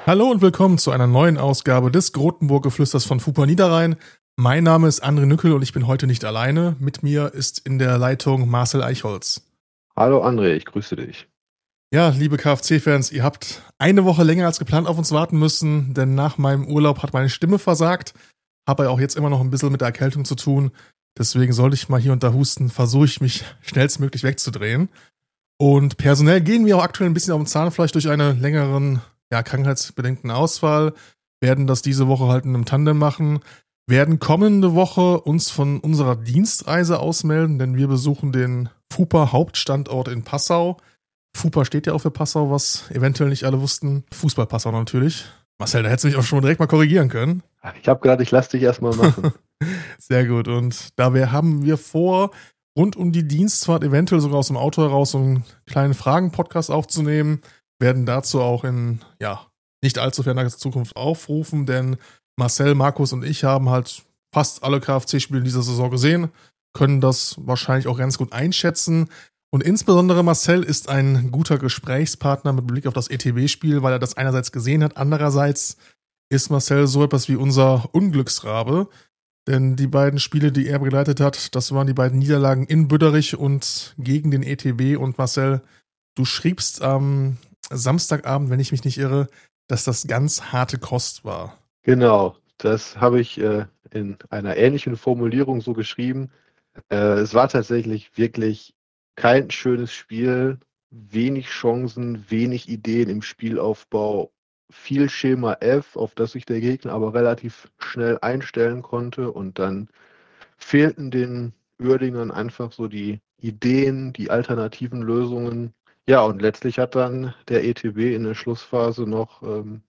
Hallo und willkommen zu einer neuen Ausgabe des Grotenburg-Geflüsters von FUPA Niederrhein. Mein Name ist André Nückel und ich bin heute nicht alleine. Mit mir ist in der Leitung Marcel Eichholz. Hallo André, ich grüße dich. Ja, liebe KFC-Fans, ihr habt eine Woche länger als geplant auf uns warten müssen, denn nach meinem Urlaub hat meine Stimme versagt. Habe ja auch jetzt immer noch ein bisschen mit der Erkältung zu tun. Deswegen sollte ich mal hier und da husten, versuche ich mich schnellstmöglich wegzudrehen. Und personell gehen wir auch aktuell ein bisschen auf den Zahnfleisch durch einen längeren, krankheitsbedingten Ausfall, werden das diese Woche halt in einem Tandem machen, werden kommende Woche uns von unserer Dienstreise ausmelden, denn wir besuchen den FUPA Hauptstandort in Passau. FUPA steht ja auch für Passau, was eventuell nicht alle wussten. Fußball-Passau natürlich. Marcel, da hättest du mich auch schon direkt mal korrigieren können. Ich habe gedacht, ich lasse dich erstmal machen. Sehr gut. Und da haben wir vor, rund um die Dienstfahrt eventuell sogar aus dem Auto heraus so einen kleinen Fragen-Podcast aufzunehmen. Werden dazu auch in, nicht allzu ferner Zukunft aufrufen, denn Marcel, Markus und ich haben halt fast alle KFC-Spiele in dieser Saison gesehen, können das wahrscheinlich auch ganz gut einschätzen. Und insbesondere Marcel ist ein guter Gesprächspartner mit Blick auf das ETB-Spiel, weil er das einerseits gesehen hat, andererseits ist Marcel so etwas wie unser Unglücksrabe, denn die beiden Spiele, die er begleitet hat, das waren die beiden Niederlagen in Büderich und gegen den ETB. Und Marcel, du schriebst am Samstagabend, wenn ich mich nicht irre, dass das ganz harte Kost war. Genau, das habe ich in einer ähnlichen Formulierung so geschrieben. Es war tatsächlich wirklich kein schönes Spiel, wenig Chancen, wenig Ideen im Spielaufbau, viel Schema F, auf das sich der Gegner aber relativ schnell einstellen konnte, und dann fehlten den Uerdingern einfach so die Ideen, die alternativen Lösungen. Ja, und letztlich hat dann der ETB in der Schlussphase noch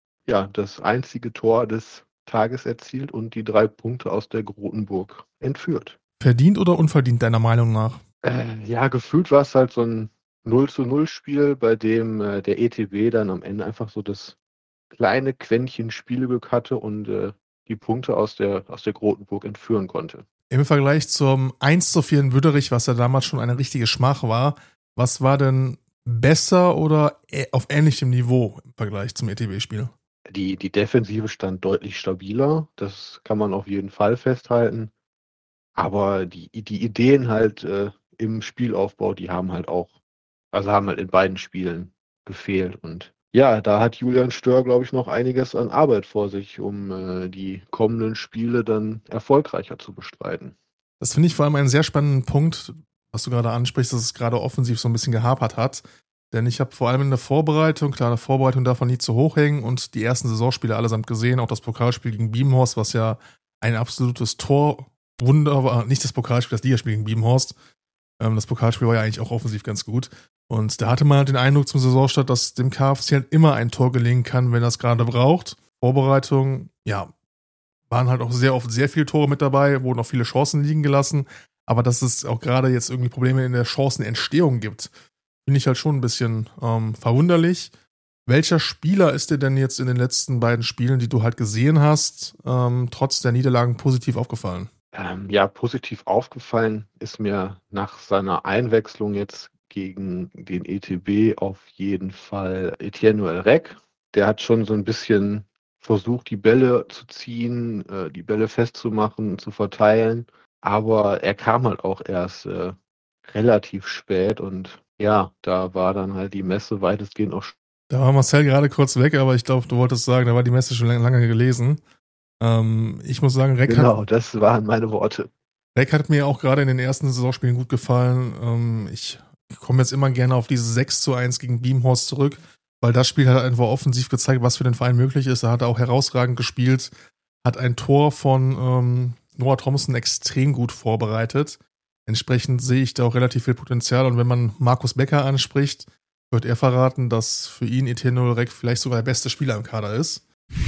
das einzige Tor des Tages erzielt und die 3 Punkte aus der Grotenburg entführt. Verdient oder unverdient, deiner Meinung nach? Gefühlt war es halt so ein 0-0-Spiel, bei dem der ETB dann am Ende einfach so das kleine Quäntchen Spielglück hatte und die Punkte aus der Grotenburg entführen konnte. Im Vergleich zum 1:4 in Büderich, was ja damals schon eine richtige Schmach war, was war denn besser oder auf ähnlichem Niveau im Vergleich zum ETB-Spiel? Die Defensive stand deutlich stabiler, das kann man auf jeden Fall festhalten. Aber die Ideen halt im Spielaufbau, die haben halt in beiden Spielen gefehlt. Und ja, da hat Julian Stör, glaube ich, noch einiges an Arbeit vor sich, um die kommenden Spiele dann erfolgreicher zu bestreiten. Das finde ich vor allem einen sehr spannenden Punkt, was du gerade ansprichst, dass es gerade offensiv so ein bisschen gehapert hat. Denn ich habe vor allem in der Vorbereitung, klar, eine Vorbereitung darf man nie zu hoch hängen, und die ersten Saisonspiele allesamt gesehen, auch das Pokalspiel gegen Biebenhorst, was ja ein absolutes Torwunder war, nicht das Pokalspiel, das Ligaspiel gegen Biebenhorst. Das Pokalspiel war ja eigentlich auch offensiv ganz gut. Und da hatte man halt den Eindruck zum Saisonstart, dass dem KFC halt immer ein Tor gelingen kann, wenn er es gerade braucht. Vorbereitung, waren halt auch sehr oft sehr viele Tore mit dabei, wurden auch viele Chancen liegen gelassen. Aber dass es auch gerade jetzt irgendwie Probleme in der Chancenentstehung gibt, finde ich halt schon ein bisschen verwunderlich. Welcher Spieler ist dir denn jetzt in den letzten beiden Spielen, die du halt gesehen hast, trotz der Niederlagen positiv aufgefallen? Positiv aufgefallen ist mir nach seiner Einwechslung jetzt gegen den ETB auf jeden Fall Etienne Noël-Reck. Der hat schon so ein bisschen versucht, die Bälle zu ziehen, die Bälle festzumachen, zu verteilen. Aber er kam halt auch erst relativ spät, und ja, da war dann halt die Messe weitestgehend auch. Da war Marcel gerade kurz weg, aber ich glaube, du wolltest sagen, da war die Messe schon lange gelesen. Ich muss sagen, Das waren meine Worte. Reck hat mir auch gerade in den ersten Saisonspielen gut gefallen. Ich komme jetzt immer gerne auf diese 6:1 gegen Biebenhorst zurück, weil das Spiel hat einfach offensiv gezeigt, was für den Verein möglich ist. Er hat auch herausragend gespielt, hat ein Tor von Noah Thompson extrem gut vorbereitet. Entsprechend sehe ich da auch relativ viel Potenzial, und wenn man Markus Becker anspricht, wird er verraten, dass für ihn Etienne Noël-Reck vielleicht sogar der beste Spieler im Kader ist.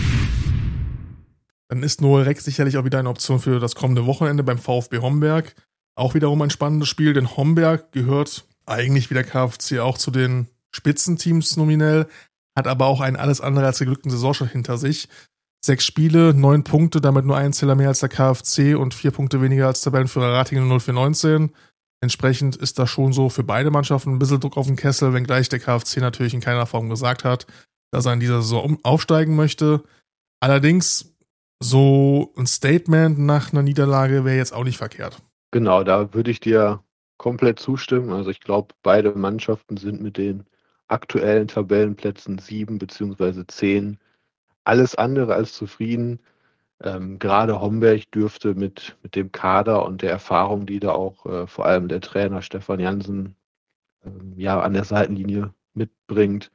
Dann ist Noël-Reck sicherlich auch wieder eine Option für das kommende Wochenende beim VfB Homberg. Auch wiederum ein spannendes Spiel, denn Homberg gehört eigentlich wie der KFC auch zu den Spitzenteams nominell, hat aber auch einen alles andere als geglückten Saisonstart hinter sich. 6 Spiele, 9 Punkte, damit nur ein Zähler mehr als der KFC und 4 Punkte weniger als Tabellenführer Ratingen 0419. Entsprechend ist da schon so für beide Mannschaften ein bisschen Druck auf den Kessel, wenngleich der KFC natürlich in keiner Form gesagt hat, dass er in dieser Saison aufsteigen möchte. Allerdings, so ein Statement nach einer Niederlage wäre jetzt auch nicht verkehrt. Genau, da würde ich dir komplett zustimmen. Also ich glaube, beide Mannschaften sind mit den aktuellen Tabellenplätzen 7 bzw. 10 alles andere als zufrieden. Gerade Homberg dürfte mit dem Kader und der Erfahrung, die da auch vor allem der Trainer Stefan Jansen an der Seitenlinie mitbringt,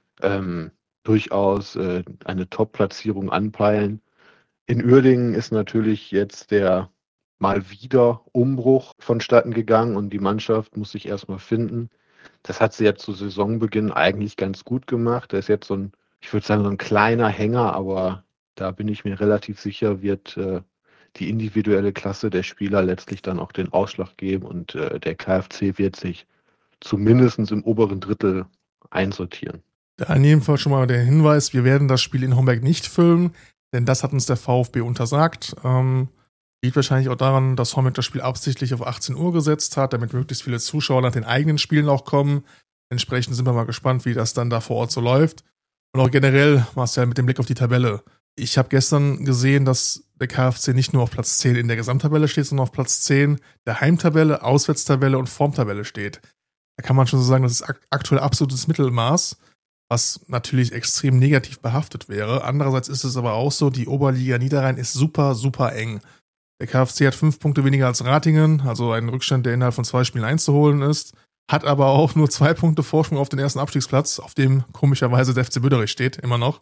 durchaus eine Top-Platzierung anpeilen. In Uerdingen ist natürlich jetzt der mal wieder Umbruch vonstatten gegangen und die Mannschaft muss sich erstmal finden. Das hat sie jetzt zu Saisonbeginn eigentlich ganz gut gemacht. Da ist jetzt ich würde sagen, so ein kleiner Hänger, aber da bin ich mir relativ sicher, wird die individuelle Klasse der Spieler letztlich dann auch den Ausschlag geben und der KfC wird sich zumindest im oberen Drittel einsortieren. Da in jedem Fall schon mal der Hinweis, wir werden das Spiel in Homberg nicht filmen, denn das hat uns der VfB untersagt. Liegt wahrscheinlich auch daran, dass Homberg das Spiel absichtlich auf 18 Uhr gesetzt hat, damit möglichst viele Zuschauer nach den eigenen Spielen auch kommen. Entsprechend sind wir mal gespannt, wie das dann da vor Ort so läuft. Und auch generell, Marcel, mit dem Blick auf die Tabelle. Ich habe gestern gesehen, dass der KfC nicht nur auf Platz 10 in der Gesamttabelle steht, sondern auf Platz 10 der Heimtabelle, Auswärtstabelle und Formtabelle steht. Da kann man schon so sagen, das ist aktuell absolutes Mittelmaß, was natürlich extrem negativ behaftet wäre. Andererseits ist es aber auch so, die Oberliga Niederrhein ist super, super eng. Der KfC hat 5 Punkte weniger als Ratingen, also einen Rückstand, der innerhalb von 2 Spielen einzuholen ist, hat aber auch nur 2 Punkte Vorsprung auf den ersten Abstiegsplatz, auf dem komischerweise der FC Büderich steht, immer noch.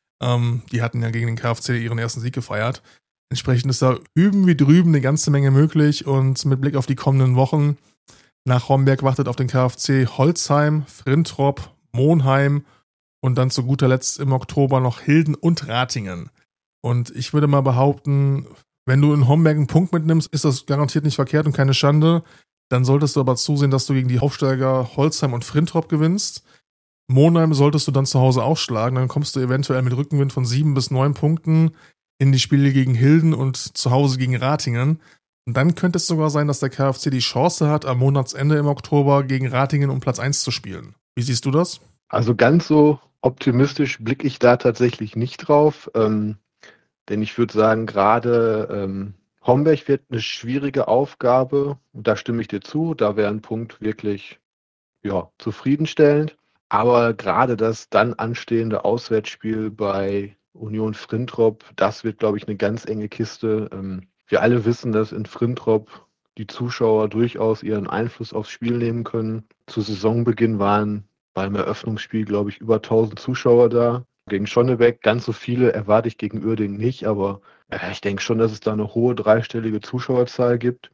Die hatten ja gegen den KfC ihren ersten Sieg gefeiert. Entsprechend ist da üben wie drüben eine ganze Menge möglich und mit Blick auf die kommenden Wochen nach Homberg wartet auf den KfC Holzheim, Frintrop, Monheim und dann zu guter Letzt im Oktober noch Hilden und Ratingen. Und ich würde mal behaupten, wenn du in Homberg einen Punkt mitnimmst, ist das garantiert nicht verkehrt und keine Schande. Dann solltest du aber zusehen, dass du gegen die Aufsteiger Holzheim und Frintrop gewinnst. Monheim solltest du dann zu Hause ausschlagen. Dann kommst du eventuell mit Rückenwind von 7 bis 9 Punkten in die Spiele gegen Hilden und zu Hause gegen Ratingen. Und dann könnte es sogar sein, dass der KfC die Chance hat, am Monatsende im Oktober gegen Ratingen um Platz 1 zu spielen. Wie siehst du das? Also ganz so optimistisch blicke ich da tatsächlich nicht drauf. Denn ich würde sagen, gerade Homberg wird eine schwierige Aufgabe. Da stimme ich dir zu. Da wäre ein Punkt wirklich zufriedenstellend. Aber gerade das dann anstehende Auswärtsspiel bei Union Frintrop, das wird, glaube ich, eine ganz enge Kiste. Wir alle wissen, dass in Frintrop die Zuschauer durchaus ihren Einfluss aufs Spiel nehmen können. Zu Saisonbeginn waren beim Eröffnungsspiel, glaube ich, über 1000 Zuschauer da. Gegen Schonnebeck ganz so viele erwarte ich gegen Uerdingen nicht, aber ich denke schon, dass es da eine hohe dreistellige Zuschauerzahl gibt.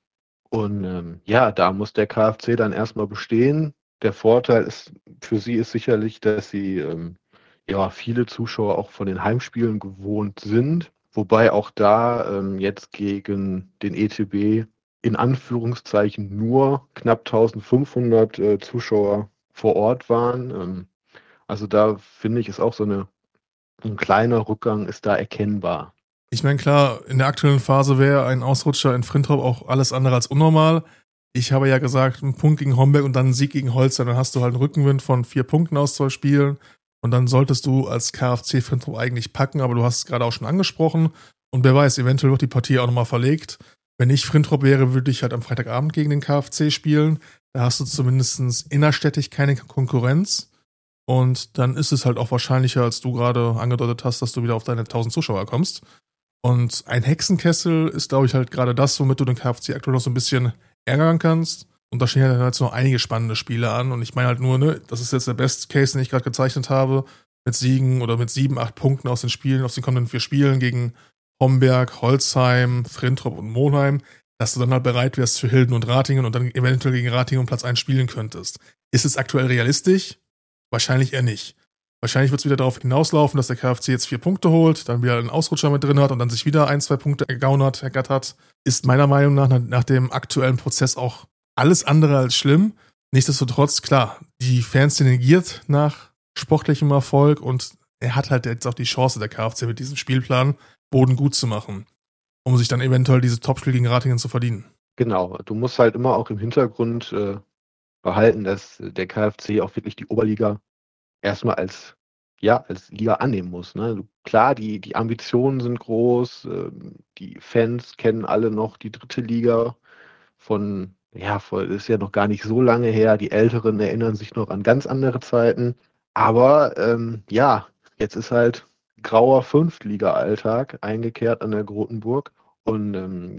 Und da muss der KfC dann erstmal bestehen. Der Vorteil für sie ist sicherlich, dass sie viele Zuschauer auch von den Heimspielen gewohnt sind. Wobei auch da jetzt gegen den ETB in Anführungszeichen nur knapp 1500 Zuschauer vor Ort waren. Also da finde ich, ist auch ein kleiner Rückgang ist da erkennbar. Ich meine, klar, in der aktuellen Phase wäre ein Ausrutscher in Frintrop auch alles andere als unnormal. Ich habe ja gesagt, ein Punkt gegen Homberg und dann ein Sieg gegen Holstein, dann hast du halt einen Rückenwind von 4 Punkten aus 2 Spielen und dann solltest du als KfC Frintrop eigentlich packen, aber du hast es gerade auch schon angesprochen und wer weiß, eventuell wird die Partie auch nochmal verlegt. Wenn ich Frintrop wäre, würde ich halt am Freitagabend gegen den KfC spielen. Da hast du zumindest innerstädtisch keine Konkurrenz. Und dann ist es halt auch wahrscheinlicher, als du gerade angedeutet hast, dass du wieder auf deine 1000 Zuschauer kommst. Und ein Hexenkessel ist, glaube ich, halt gerade das, womit du den KfC aktuell noch so ein bisschen ärgern kannst. Und da stehen halt jetzt noch einige spannende Spiele an. Und ich meine halt nur, das ist jetzt der Best Case, den ich gerade gezeichnet habe, mit Siegen oder mit 7, 8 Punkten aus den Spielen, aus den kommenden 4 Spielen gegen Homberg, Holzheim, Frintrop und Monheim, dass du dann halt bereit wärst für Hilden und Ratingen und dann eventuell gegen Ratingen um Platz 1 spielen könntest. Ist es aktuell realistisch? Wahrscheinlich eher nicht. Wahrscheinlich wird es wieder darauf hinauslaufen, dass der KfC jetzt 4 Punkte holt, dann wieder einen Ausrutscher mit drin hat und dann sich wieder 1, 2 Punkte ergattert. Ist meiner Meinung nach dem aktuellen Prozess auch alles andere als schlimm. Nichtsdestotrotz, klar, die Fans negiert nach sportlichem Erfolg und er hat halt jetzt auch die Chance, der KfC mit diesem Spielplan Boden gut zu machen, um sich dann eventuell dieses Topspiel gegen Ratingen zu verdienen. Genau, du musst halt immer auch im Hintergrund behalten, dass der KfC auch wirklich die Oberliga erstmal als als Liga annehmen muss. Ne? Klar, die Ambitionen sind groß, die Fans kennen alle noch die dritte Liga ist ja noch gar nicht so lange her. Die Älteren erinnern sich noch an ganz andere Zeiten. Aber jetzt ist halt grauer Fünftliga-Alltag eingekehrt an der Grotenburg. Und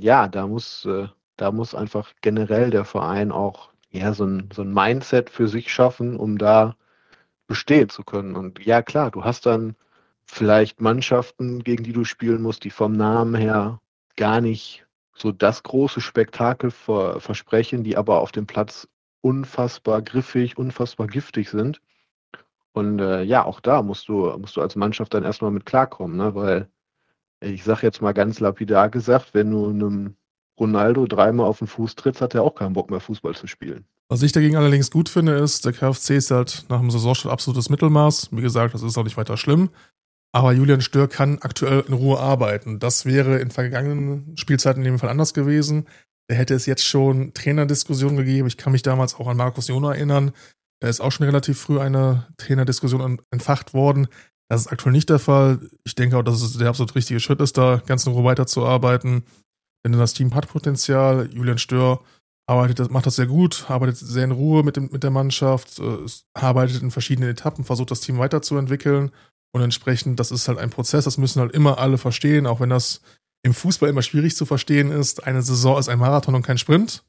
da muss einfach generell der Verein auch so ein Mindset für sich schaffen, um da bestehen zu können. Und ja, klar, du hast dann vielleicht Mannschaften, gegen die du spielen musst, die vom Namen her gar nicht so das große Spektakel versprechen, die aber auf dem Platz unfassbar griffig, unfassbar giftig sind. Und auch da musst du als Mannschaft dann erstmal mit klarkommen, ne? Weil ich sage jetzt mal ganz lapidar gesagt, wenn du einem Ronaldo dreimal auf den Fuß trittst, hat er auch keinen Bock mehr, Fußball zu spielen. Was ich dagegen allerdings gut finde, ist, der KfC ist halt nach dem Saisonstart absolutes Mittelmaß. Wie gesagt, das ist auch nicht weiter schlimm. Aber Julian Stör kann aktuell in Ruhe arbeiten. Das wäre in vergangenen Spielzeiten in dem Fall anders gewesen. Da hätte es jetzt schon Trainerdiskussionen gegeben. Ich kann mich damals auch an Markus Jona erinnern. Da ist auch schon relativ früh eine Trainerdiskussion entfacht worden. Das ist aktuell nicht der Fall. Ich denke auch, dass es der absolut richtige Schritt ist, da ganz in Ruhe weiterzuarbeiten. Denn das Team hat Potenzial. Julian Stör macht das sehr gut, arbeitet sehr in Ruhe mit der Mannschaft, arbeitet in verschiedenen Etappen, versucht das Team weiterzuentwickeln. Und entsprechend, das ist halt ein Prozess, das müssen halt immer alle verstehen, auch wenn das im Fußball immer schwierig zu verstehen ist. Eine Saison ist ein Marathon und kein Sprint.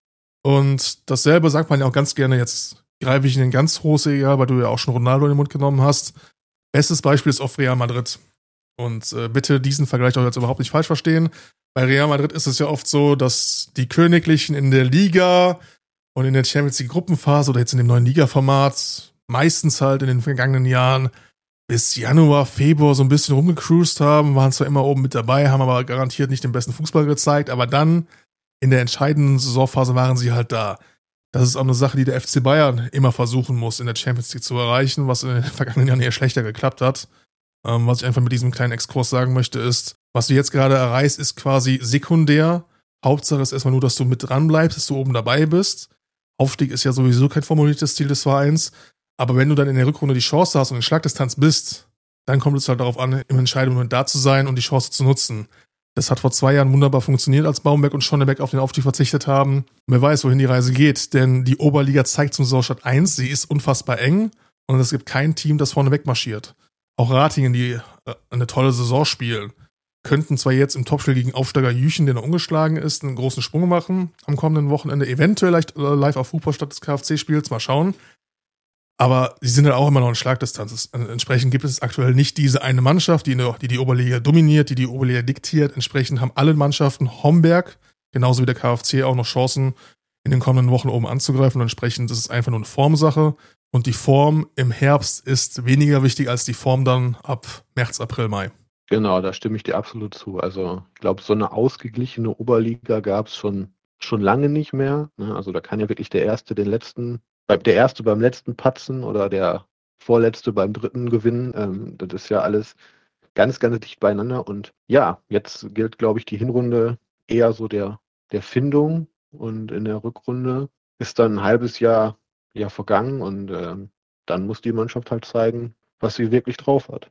Und dasselbe sagt man ja auch ganz gerne, jetzt greife ich in den ganz hohes Egal, weil du ja auch schon Ronaldo in den Mund genommen hast. Bestes Beispiel ist oft Real Madrid. Und bitte diesen Vergleich auch jetzt überhaupt nicht falsch verstehen. Bei Real Madrid ist es ja oft so, dass die Königlichen in der Liga und in der Champions League Gruppenphase oder jetzt in dem neuen Liga-Format meistens halt in den vergangenen Jahren bis Januar, Februar so ein bisschen rumgecruised haben, waren zwar immer oben mit dabei, haben aber garantiert nicht den besten Fußball gezeigt, aber dann in der entscheidenden Saisonphase waren sie halt da. Das ist auch eine Sache, die der FC Bayern immer versuchen muss, in der Champions League zu erreichen, was in den vergangenen Jahren eher schlechter geklappt hat. Was ich einfach mit diesem kleinen Exkurs sagen möchte, ist, was du jetzt gerade erreichst, ist quasi sekundär. Hauptsache ist erstmal nur, dass du mit dran bleibst, dass du oben dabei bist. Aufstieg ist ja sowieso kein formuliertes Ziel des Vereins. Aber wenn du dann in der Rückrunde die Chance hast und in Schlagdistanz bist, dann kommt es halt darauf an, im entscheidenden Moment da zu sein und die Chance zu nutzen. Das hat vor 2 Jahren wunderbar funktioniert, als Baumberg und Schonnebeck auf den Aufstieg verzichtet haben. Und wer weiß, wohin die Reise geht, denn die Oberliga zeigt zum Saisonstart 1, sie ist unfassbar eng und es gibt kein Team, das vorne wegmarschiert. Auch Ratingen, die eine tolle Saison spielen, könnten zwar jetzt im Topspiel gegen Aufsteiger Jüchen, der noch ungeschlagen ist, einen großen Sprung machen am kommenden Wochenende, eventuell live auf Fußball statt des KfC-Spiels, mal schauen. Aber sie sind halt auch immer noch in Schlagdistanz. Entsprechend gibt es aktuell nicht diese eine Mannschaft, die Oberliga dominiert, die Oberliga diktiert. Entsprechend haben alle Mannschaften Homberg, genauso wie der KfC, auch noch Chancen, in den kommenden Wochen oben anzugreifen. Und entsprechend ist es einfach nur eine Formsache. Und die Form im Herbst ist weniger wichtig als die Form dann ab März, April, Mai. Genau, da stimme ich dir absolut zu. Also ich glaube, so eine ausgeglichene Oberliga gab es schon lange nicht mehr. Ne? Also da kann ja wirklich der Erste beim letzten patzen oder der Vorletzte beim dritten gewinnen. Das ist ja alles ganz, ganz dicht beieinander. Und ja, jetzt gilt, glaube ich, die Hinrunde eher so der Findung. Und in der Rückrunde ist dann ein halbes Jahr vergangen. Und dann muss die Mannschaft halt zeigen, was sie wirklich drauf hat.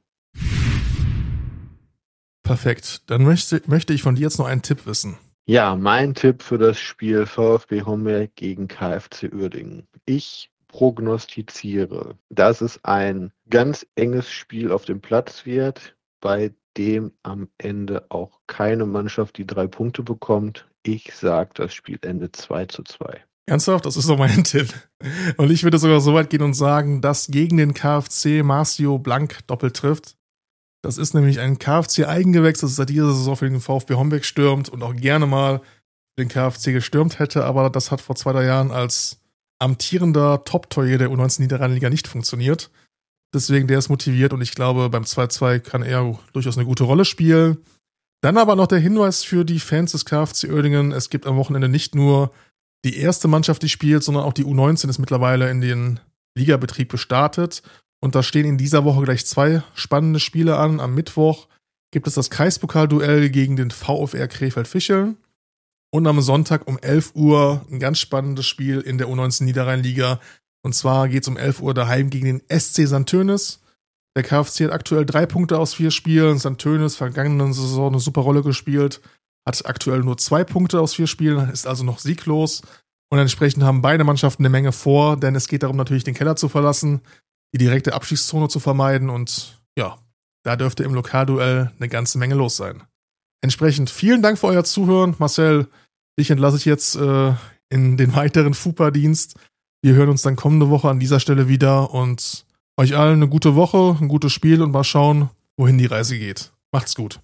Perfekt. Dann möchte ich von dir jetzt noch einen Tipp wissen. Ja, mein Tipp für das Spiel VfB Homberg gegen KfC Uerdingen. Ich prognostiziere, dass es ein ganz enges Spiel auf dem Platz wird, bei dem am Ende auch keine Mannschaft die 3 Punkte bekommt. Ich sage, das Spiel endet 2:2. Ernsthaft? Das ist doch mein Tipp. Und ich würde sogar so weit gehen und sagen, dass gegen den KfC Marcio Blank doppelt trifft. Das ist nämlich ein KfC-Eigengewächs, das seit dieser Saison für den VfB Homberg stürmt und auch gerne mal den KfC gestürmt hätte, aber das hat vor 2-3 Jahren als amtierender Top-Torjäger der U19 Niederrheinliga nicht funktioniert. Deswegen, der ist motiviert und ich glaube, beim 2:2 kann er durchaus eine gute Rolle spielen. Dann aber noch der Hinweis für die Fans des KfC Uerdingen, es gibt am Wochenende nicht nur die erste Mannschaft, die spielt, sondern auch die U19 ist mittlerweile in den Ligabetrieb gestartet. Und da stehen in dieser Woche gleich 2 spannende Spiele an. Am Mittwoch gibt es das Kreispokal-Duell gegen den VfR Krefeld-Fischeln. Und am Sonntag um 11 Uhr ein ganz spannendes Spiel in der U19 Niederrheinliga. Und zwar geht es um 11 Uhr daheim gegen den SC St. Tönis. Der KFC hat aktuell 3 Punkte aus 4 Spielen. St. Tönis vergangenen Saison eine super Rolle gespielt. Hat aktuell nur 2 Punkte aus 4 Spielen, ist also noch sieglos. Und entsprechend haben beide Mannschaften eine Menge vor, denn es geht darum, natürlich den Keller zu verlassen, die direkte Abstiegszone zu vermeiden. Und ja, da dürfte im Lokalduell eine ganze Menge los sein. Entsprechend vielen Dank für euer Zuhören. Marcel, dich entlasse ich jetzt in den weiteren FUPA-Dienst. Wir hören uns dann kommende Woche an dieser Stelle wieder und euch allen eine gute Woche, ein gutes Spiel und mal schauen, wohin die Reise geht. Macht's gut.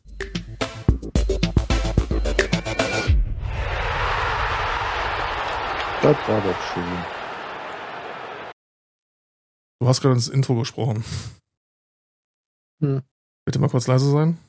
Das war doch schön. Du hast gerade ins Intro gesprochen. Bitte mal kurz leise sein.